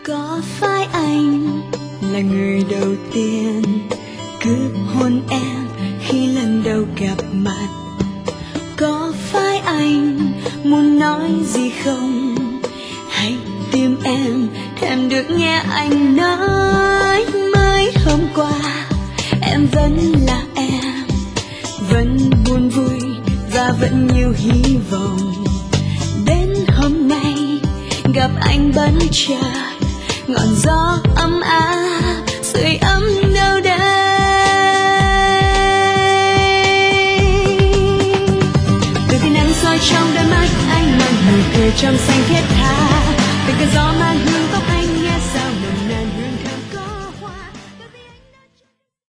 Có phải anh là người đầu tiên cướp hôn em khi lần đầu gặp mặt? Có phải anh muốn nói gì không? Hay tim em thèm được nghe anh nói? Mới hôm qua em vẫn là em, vẫn buồn vui và vẫn nhiều hy vọng. Đến hôm nay gặp anh bất chợt, ngọn gió ấm áp sưởi ấm đâu đây. Từ tia nắng soi trong đôi mắt anh mang nụ cười trong xanh thiết tha, từ cơn gió mang